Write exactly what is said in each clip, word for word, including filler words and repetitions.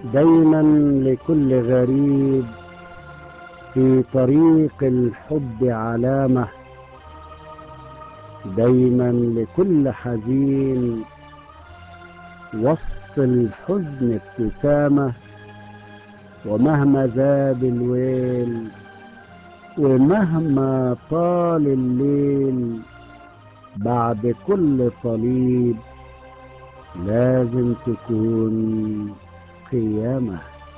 دايما لكل غريب في طريق الحب علامة، دايما لكل حزين وسط الحزن ابتسامة. ومهما زاد الويل ومهما طال الليل، بعد كل صليب لازم تكون قيامة.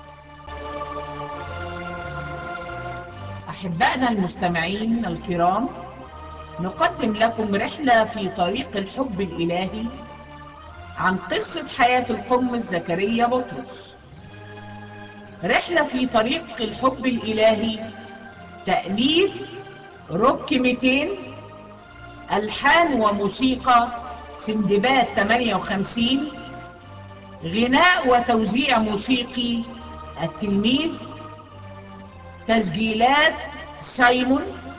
أحبائنا المستمعين الكرام، نقدم لكم رحلة في طريق الحب الإلهي عن قصة حياة القمص زكريا بطرس. رحلة في طريق الحب الإلهي، تأليف روك مئتين، ألحان وموسيقى سندباد ثمانية وخمسين، غناء وتوزيع موسيقي التلميذ، تسجيلات سايمون.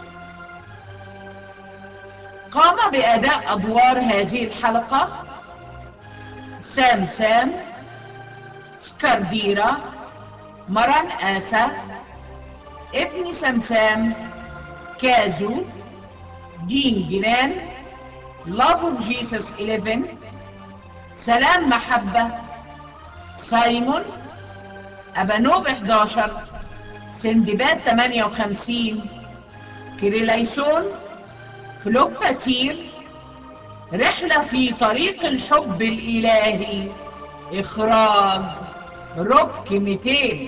قام بأداء أدوار هذه الحلقة سام سام، سكارديرا، مران آسا، ابن سمسام، كازو، دين جنان، Love of Jesus إحداشر، سلام محبة، سايمون، أبانوب إحداشر، سندباد ثمانية وخمسين، كريلايسون، فلوباتير. رحلة في طريق الحب الإلهي، إخراج روك مئتين.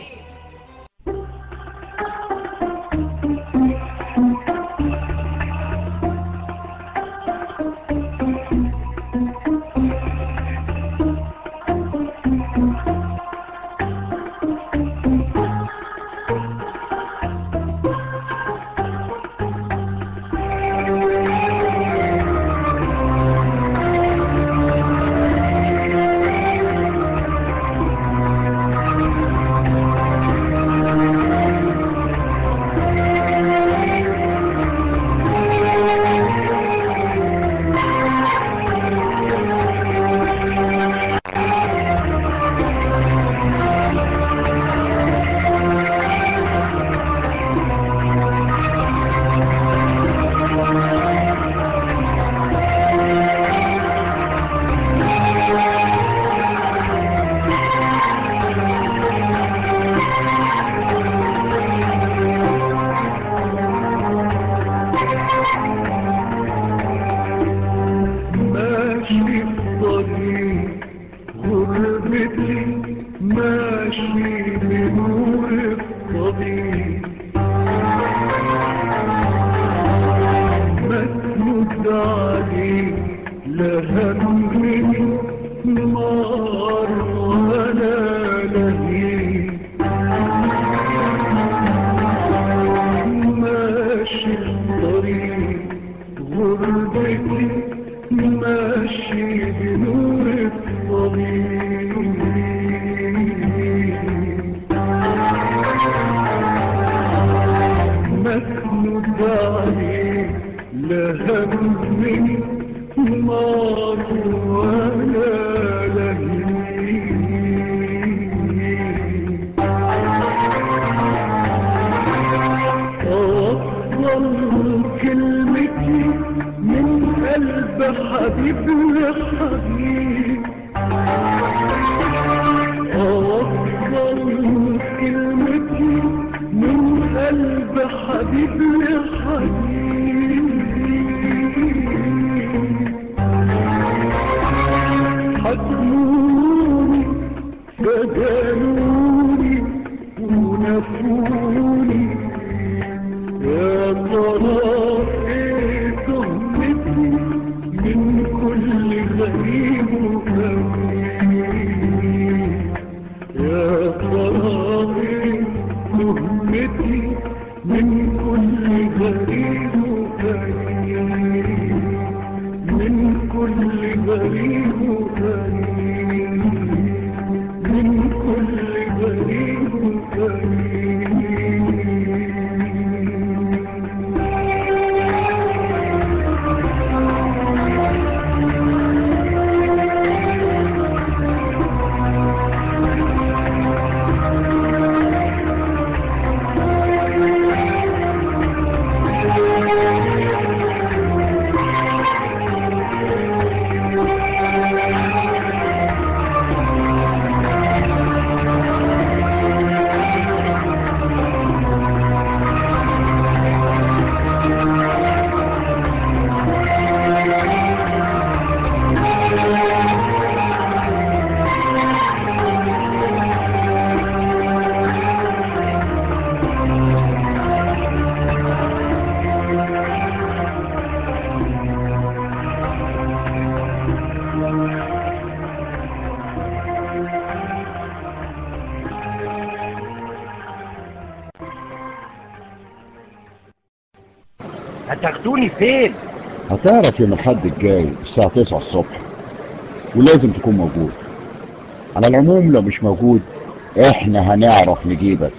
هتاخدوني فين؟ هتعرف يوم الحد الجاي الساعة تسعة الصبح، ولازم تكون موجود. على العموم لو مش موجود احنا هنعرف نجيبك.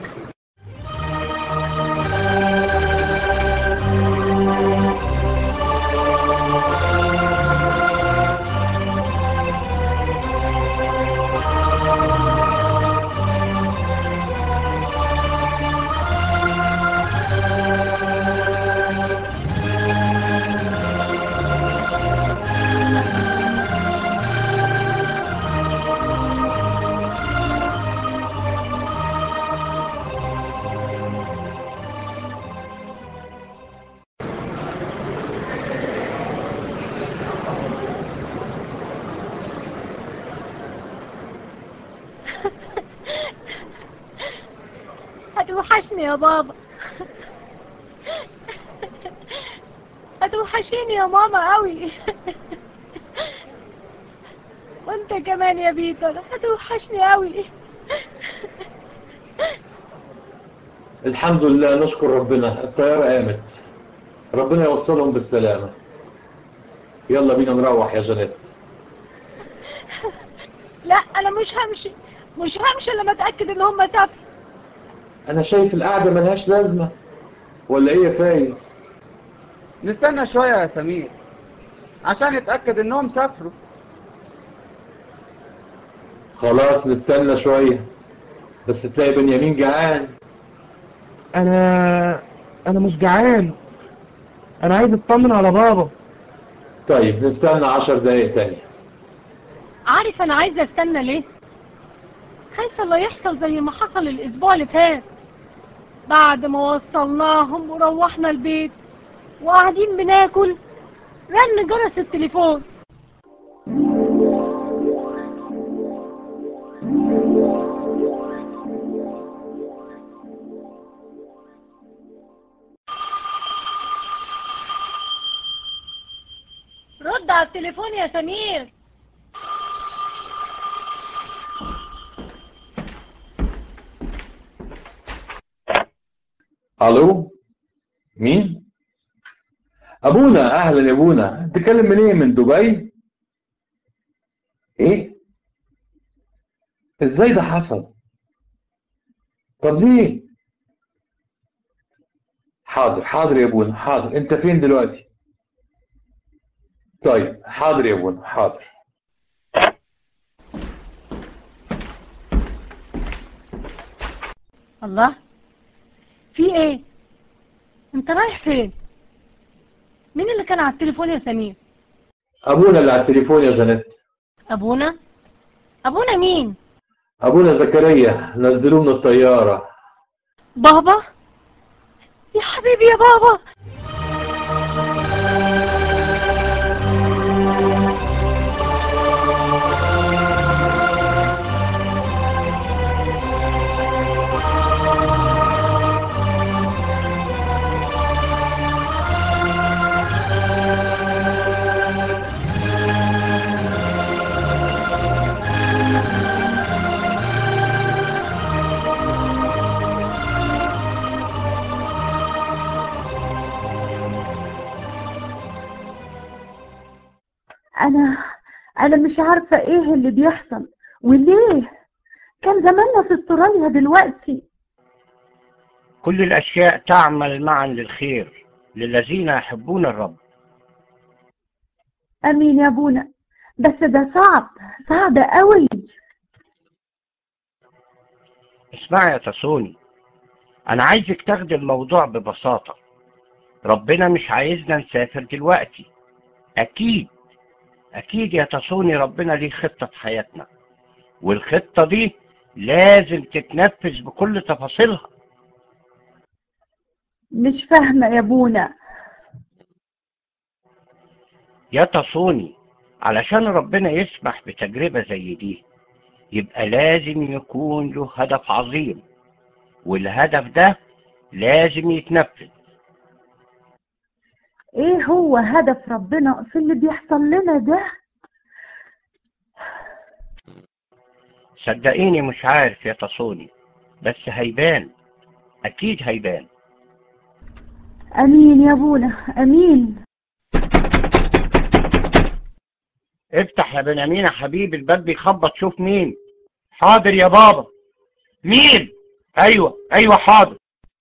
هتوحشني يا بابا. هتوحشيني يا ماما قوي. وانت كمان يا بيتر هتوحشني قوي. الحمد لله، نشكر ربنا، الطيارة قامت. ربنا يوصلهم بالسلامة. يلا بينا نروح يا جنات. لا انا مش همشي، مش همشي لما اتاكد ان هم سافروا. انا شايف القعدة ملهاش لازمة، ولا ايه يا فايز؟ نستنى شوية يا سمير عشان نتأكد انهم سافروا. خلاص نستنى شوية، بس تلاقي بنيامين جعان. انا انا مش جعان، انا عايز اطمن على بابا. طيب نستنى عشر دقايق تانية. عارف انا عايزه استنى ليه؟ خايفه لا يحصل زي ما حصل الاسبوع اللي فات، بعد ما وصلناهم وروحنا البيت وقاعدين بناكل رن جرس التليفون. رد على التليفون يا سمير. الو، مين؟ ابونا، اهلا يا ابونا. تتكلم منين؟ من دبي؟ ايه؟ ازاي ده حصل؟ طب ليه؟ حاضر حاضر يا ابونا، حاضر. انت فين دلوقتي؟ طيب حاضر يا ابونا، حاضر. الله، في ايه؟ انت رايح فين؟ مين اللي كان على التليفون يا سمير؟ ابونا اللي على التليفون يا جنات. ابونا؟ ابونا مين؟ ابونا زكريا، نزلوه من الطيارة. بابا؟ يا حبيبي يا بابا. أنا أنا مش عارفة إيه اللي بيحصل وليه. كان زماننا في استراليا دلوقتي. كل الاشياء تعمل معا للخير للذين يحبون الرب. أمين يا أبونا، بس ده صعب صعب قوي. اسمعي يا تسوني، انا عايزك تاخدي الموضوع ببساطة. ربنا مش عايزنا نسافر دلوقتي. اكيد اكيد يا تسوني ربنا ليه خطة في حياتنا، والخطة دي لازم تتنفذ بكل تفاصيلها. مش فاهمة يا أبونا. يا تسوني، علشان ربنا يسمح بتجربة زي دي يبقى لازم يكون له هدف عظيم، والهدف ده لازم يتنفذ. إيه هو هدف ربنا في اللي بيحصل لنا ده؟ صدقيني مش عارف يا تسوني، بس هيبان، اكيد هيبان. امين يا ابونا امين. افتح يا بنيامين يا حبيبي، الباب بيخبط، شوف مين. حاضر يا بابا. مين؟ ايوه ايوه حاضر.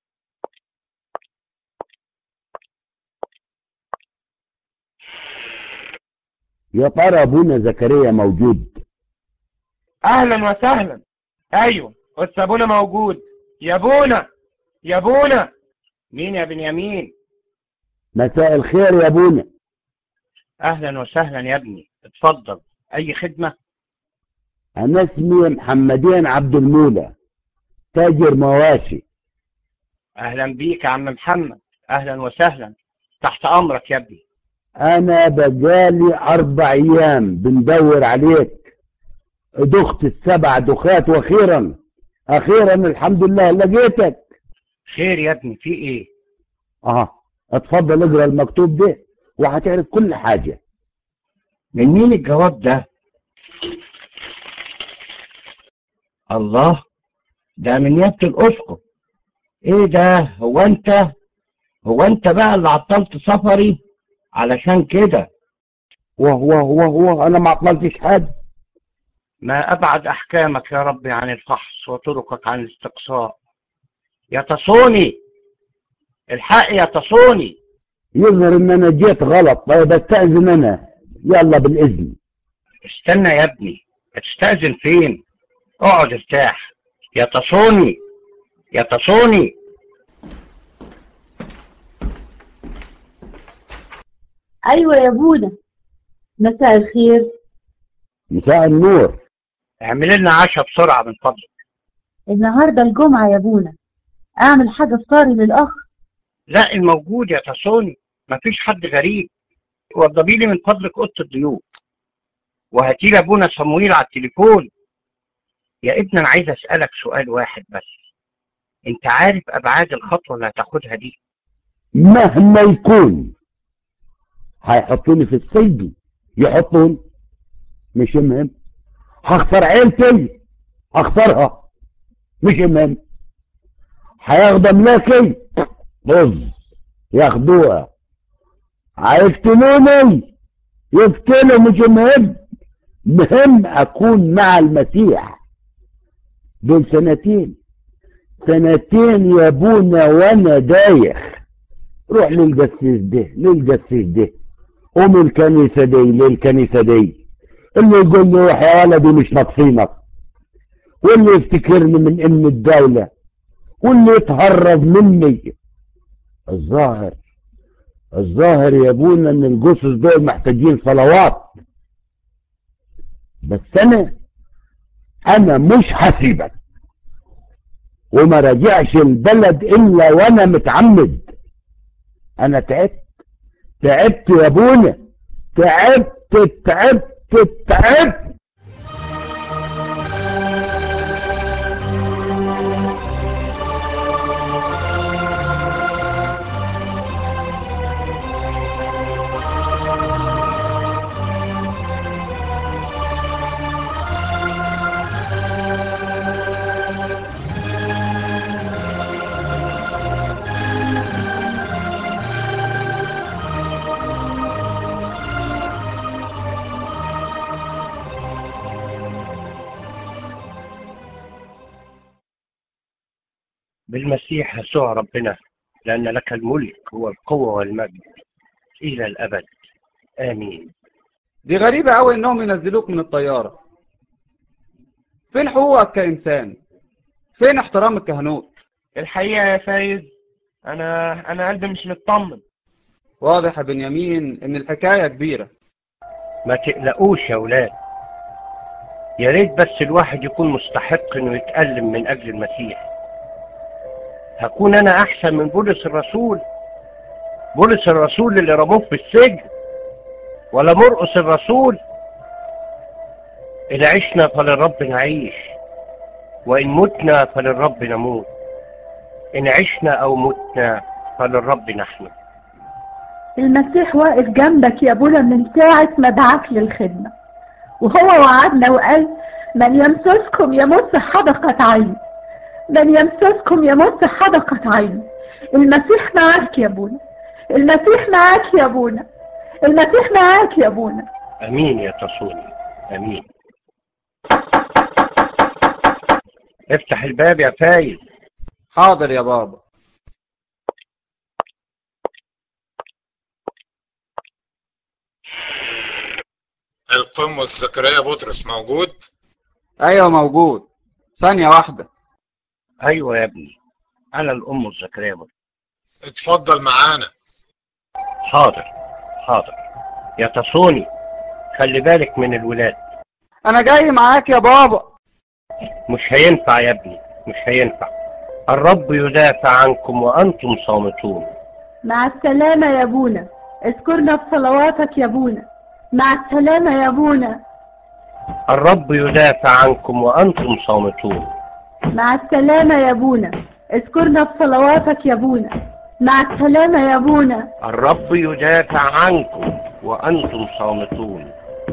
يا ترى ابونا زكريا موجود؟ اهلا وسهلا. ايوه بس ابونا موجود. يا ابونا يا ابونا. مين يا بنيامين؟ مساء الخير يا ابونا. اهلا وسهلا يا ابني، اتفضل. اي خدمة؟ انا اسمي محمدين عبد المولى، تاجر مواشي. اهلا بيك يا عم محمد، اهلا وسهلا، تحت امرك يا ابني. انا بقالي اربع ايام بندور عليك، دخت السبع دخات واخيرا اخيرا الحمد لله لقيتك. خير يا ابني، في ايه؟ اه اتفضل اقرا المكتوب ده وهتعرف كل حاجة. من مين الجواب ده؟ الله، ده من نيابة الاسقف. ايه ده؟ هو انت هو انت بقى اللي عطلت سفري علشان كده؟ وهو هو هو انا ما عطلتش حاجة. ما ابعد احكامك يا ربي عن الفحص وطرقك عن الاستقصاء. يا تصوني، الحق يا تصوني. يظهر ان انا جيت غلط. طيب استأذن انا، يلا بالاذن. استنى يا ابني، هتستأذن فين؟ اقعد ارتاح. يا تصوني يا تصوني. ايوه يا ابونا، مساء الخير. مساء النور. اعمل لنا عشاء بسرعة من فضلك. النهارده الجمعة يا ابونا، اعمل حاجة فطاري للاخ. لا، الموجود يا تصوني، مفيش حد غريب. وضبي لي من فضلك اوضه الضيوف، وهاتي لي ابونا صمويل على التليفون. يا ابني انا عايز اسالك سؤال واحد بس، انت عارف ابعاد الخطوه اللي هتاخدها دي؟ مهما يكون هيحطوني في السجن، يحطوني مش مهم. هخسر عيلتي، هخسرها مش مهم. هياخدوا املاكي، طز ياخدوها. هيقتلوني، يقتلوا مش مهم. مهم اكون مع المسيح. دول سنتين سنتين يا ابونا وانا دايخ. روح للقسيس ده للقسيس ده، ومن الكنيسة دي للكنيسة دي، اللي يقول لي روح يا ولدي مش ناقصينك، واللي يفتكرني من ام الدولة، واللي يتهرب مني. الظاهر الظاهر يا ابونا ان الجثث دول محتاجين صلوات. بس انا انا مش هسيبك وما راجعش البلد الا وانا متعمد. انا تعبت تعبت يا ابونا، تعبت تعبت تعبت. بالمسيح يسوع ربنا، لان لك الملك والقوه والمجد الى الابد، امين. دي غريبة قوي انهم ينزلوك من الطيارة. فين حقوقك كإنسان؟ فين احترام الكهنوت؟ الحقيقه يا فايز، انا انا قلبي مش مطمن. واضح يا بنيامين ان الحكاية كبيرة. ما تقلقوش يا ولاد، يا ريت بس الواحد يكون مستحق انه يتألم من اجل المسيح. هكون انا احسن من بولس الرسول؟ بولس الرسول اللي رموه في السجن، ولا مرقس الرسول؟ إن عشنا فللرب نعيش، وإن متنا فللرب نموت. إن عشنا أو متنا فللرب نحن. المسيح واقف جنبك يا ابونا من ساعة ما دعاك للخدمة، وهو وعدنا وقال من يمسسكم يمس حدقة عين. من يمسسكم يمس حدقة عين. المسيح معاك يا ابونا، المسيح معاك يا ابونا، المسيح معاك يا ابونا. امين يا تصوني، امين. افتح الباب يا فايز. حاضر يا بابا. القمص زكريا بطرس موجود؟ ايوه موجود. ثانية واحدة. ايوه يا ابني، انا الام زكريا بطرس. اتفضل معانا. حاضر حاضر يا تصوني، خلي بالك من الولاد. انا جاي معاك يا بابا. مش هينفع يا ابني، مش هينفع. الرب يدافع عنكم وانتم صامتون. مع السلامة يا ابونا، اذكرنا في صلواتك يا ابونا. مع السلامة يا ابونا. الرب يدافع عنكم وانتم صامتون. مع السلامة يا ابونا، اذكرنا في صلواتك يا ابونا. مع السلامة يا ابونا. الرب يدافع عنكم وانتم صامتون.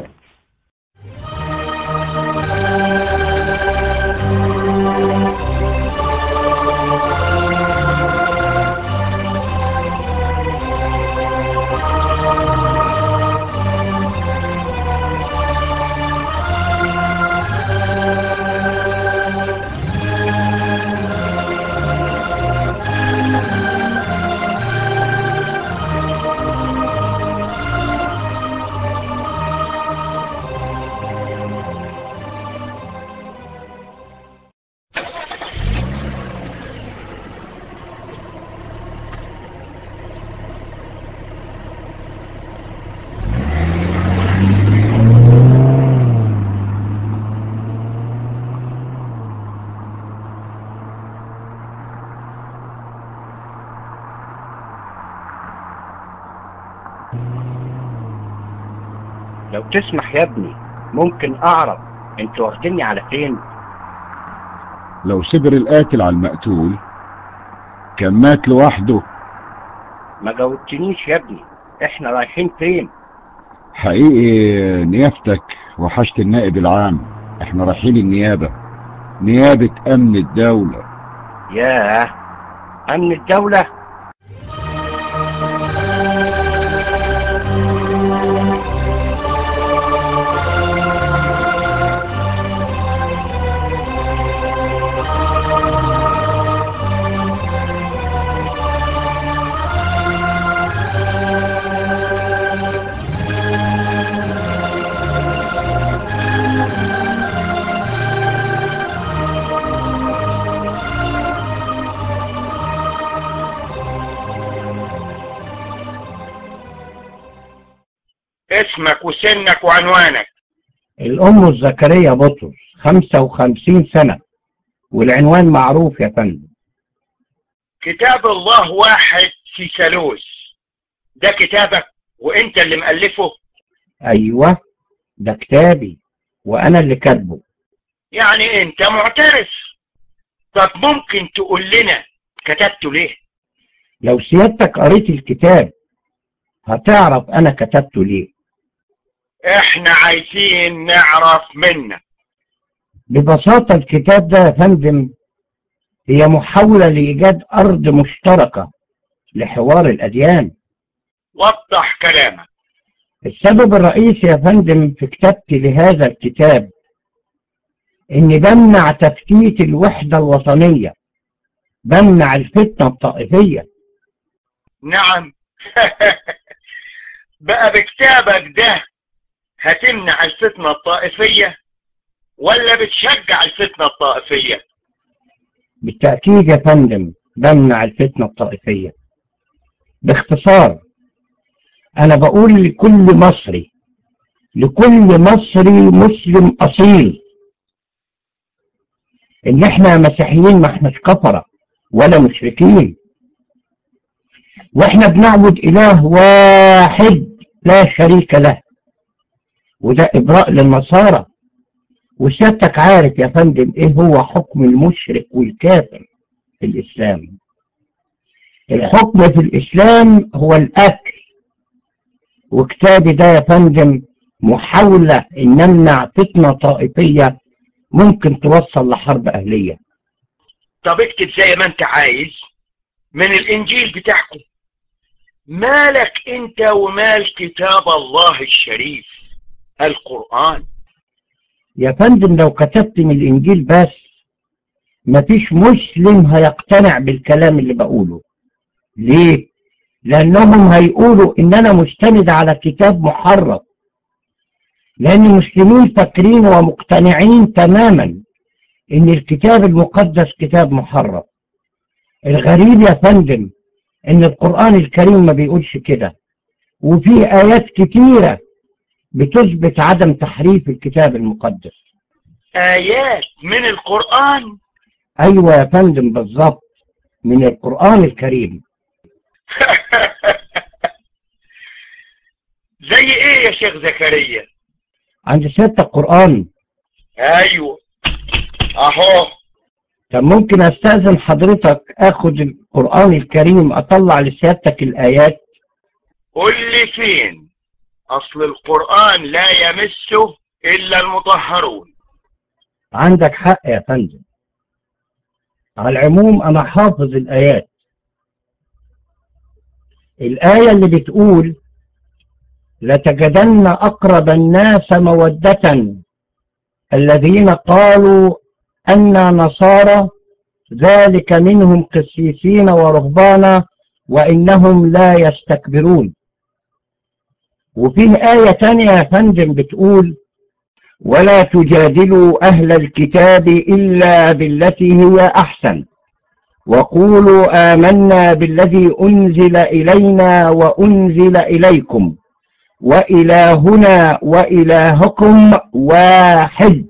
لو تسمح يا ابني، ممكن اعرف انتوا واخديني على فين؟ لو صبر القاتل على المقتول كان مات لوحده. ما جاوبتنيش يا ابني، احنا رايحين فين؟ حقيقي نيافتك وحشت النائب العام، احنا رايحين النيابة، نيابة امن الدولة. ياه، امن الدولة؟ اسمك وسنك وعنوانك؟ الام زكريا بطرس، خمسة وخمسين سنة، والعنوان معروف يا فندم. كتاب الله واحد في ثالوث، ده كتابك وانت اللي مؤلفه؟ ايوه ده كتابي وانا اللي كاتبه. يعني انت معترف؟ طب ممكن تقول لنا كتبته ليه؟ لو سيادتك قريت الكتاب هتعرف انا كتبته ليه. احنا عايزين نعرف منك. ببساطة الكتاب ده يا فندم هي محاولة لإيجاد أرض مشتركة لحوار الأديان. وضح كلامك. السبب الرئيسي يا فندم في كتابتي لهذا الكتاب إني بمنع تفتيت الوحدة الوطنية، بمنع الفتنة الطائفية. نعم. بقى بكتابك ده هتمنع الفتنة الطائفية ولا بتشجع الفتنة الطائفية؟ بالتأكيد يا فندم بمنع الفتنة الطائفية. باختصار أنا بقول لكل مصري، لكل مصري مسلم أصيل، إن إحنا مسيحيين ما إحناش كفرة ولا مشركين، وإحنا بنعبد إله واحد لا شريك له، وده إبراء للنصارى. وسيادتك عارف يا فندم إيه هو حكم المشرك والكافر في الإسلام. الحكم في الإسلام هو القتل، وكتابي ده يا فندم محاولة إن نمنع فتنة طائفية ممكن توصل لحرب أهلية. طب اكتب زي ما انت عايز من الانجيل بتاعكم. مالك انت ومال كتاب الله الشريف القرآن؟ يا فندم لو كتبت من الانجيل بس مفيش مسلم هيقتنع بالكلام اللي بقوله. ليه؟ لانهم هيقولوا ان انا مستند على كتاب محرف، لان المسلمين فاكرين ومقتنعين تماما ان الكتاب المقدس كتاب محرف. الغريب يا فندم ان القرآن الكريم ما بيقولش كده، وفيه ايات كتيرة بتثبت عدم تحريف الكتاب المقدس. آيات من القرآن؟ ايوه يا فندم بالظبط، من القرآن الكريم. زي ايه يا شيخ زكريا؟ عند سيادة القرآن. ايوه اهو. طب ممكن استاذن حضرتك اخد القرآن الكريم اطلع لسيادتك الايات؟ قول لي فين؟ اصل القرآن لا يمسه الا المطهرون. عندك حق يا فندم، على العموم انا حافظ الايات. الاية اللي بتقول لتجدن اقرب الناس مودة الذين قالوا أننا نصارى، ذلك منهم قسيسين ورهبانا وإنهم لا يستكبرون. وفيه آية تانية يا فندم بتقول ولا تجادلوا أهل الكتاب إلا بالتي هي أحسن وقولوا آمنا بالذي أنزل إلينا وأنزل إليكم وإلهنا وإلهكم واحد.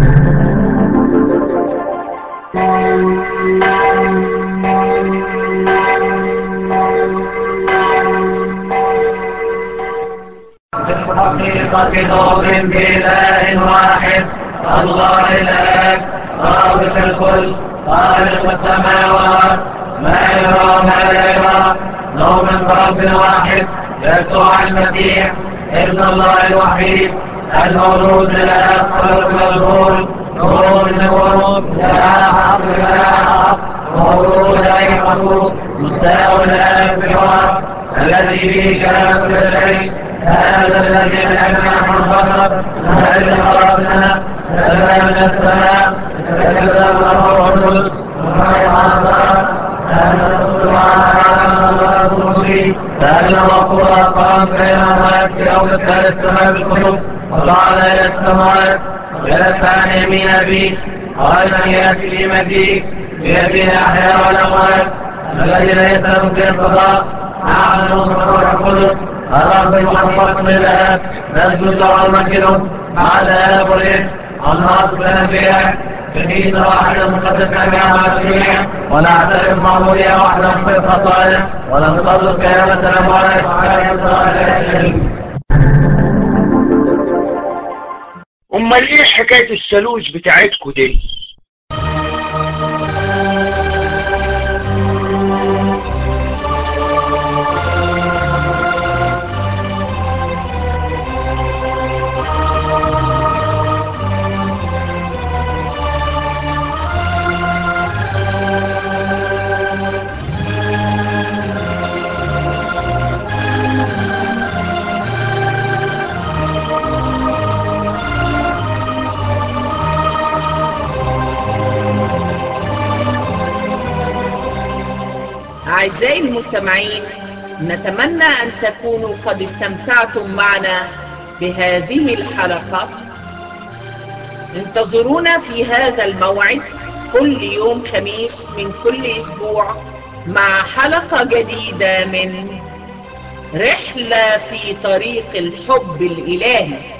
بالحقيقة نؤمن بإله واحد الله الآب رابط الكل خالق السماوات ما يرى ما لا يرى. نؤمن برب واحد يسوع المسيح ابن الله الوحيد المولود من الآب قبل المظهور نور النور لا حق لا حق مولود غير مخلوق مستوى الآب في الوقت الذي به كلام كل شيء. هذا الذي لنا منفرد الذي خلقنا نزل من السماء تكلم الروح القدس وحياة فأن الرسول قام بين الأموات في يوم الثالث السماء بالكتب وصعد إلى السماوات جلس عن يمين أبيه قائلا يأتي في مجيء بيده الأحياء والأموات الذي ليس يمكن القضاء نعم نؤمن بالروح القدس الرب المحقق من الآب نسجد له ونمجده مع الآب والابن الناصر بالأنبياء كنيسة واحدة مقدسة بها الجميع ونعترف معمودية واحدة في الخطايا وننتظر قيامة الأموات وحياة الصالحين. امال ايه حكاية الثالوث بتاعتكوا دي؟ أعزائي المستمعين، نتمنى أن تكونوا قد استمتعتم معنا بهذه الحلقة. انتظرونا في هذا الموعد كل يوم خميس من كل أسبوع مع حلقة جديدة من رحلة في طريق الحب الإلهي.